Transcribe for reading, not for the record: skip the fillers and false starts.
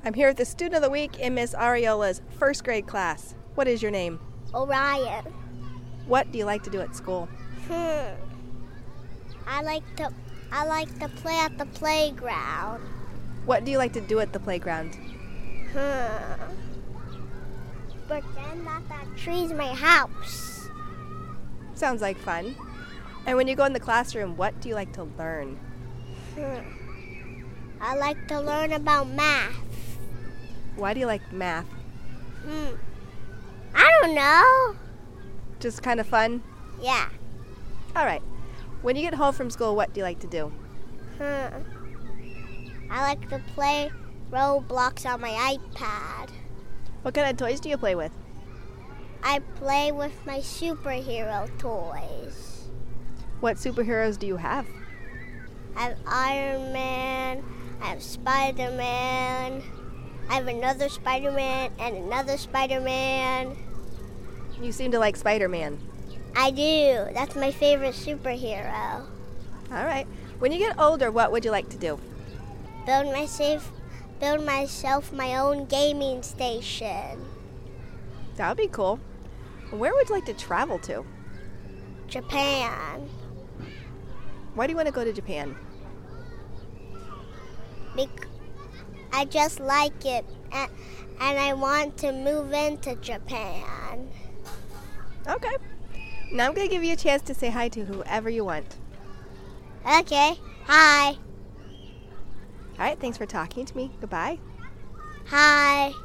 I'm here with the Student of the Week in Miss Ariola's first grade class. What is your name? Orion. What do you like to do at school? I like to play at the playground. What do you like to do at the playground? Pretend that tree's my house. Sounds like fun. And when you go in the classroom, what do you like to learn? I like to learn about math. Why do you like math? I don't know. Just kind of fun? Yeah. All right. When you get home from school, what do you like to do? I like to play Roblox on my iPad. What kind of toys do you play with? I play with my superhero toys. What superheroes do you have? I have Iron Man, I have Spider-Man, I have another Spider-Man and another Spider-Man. You seem to like Spider-Man. I do. That's my favorite superhero. All right. When you get older, what would you like to do? Build myself my own gaming station. That would be cool. Where would you like to travel to? Japan. Why do you want to go to Japan? I just like it, and I want to move into Japan. Okay. Now I'm going to give you a chance to say hi to whoever you want. Okay. Hi. All right, thanks for talking to me. Goodbye. Hi.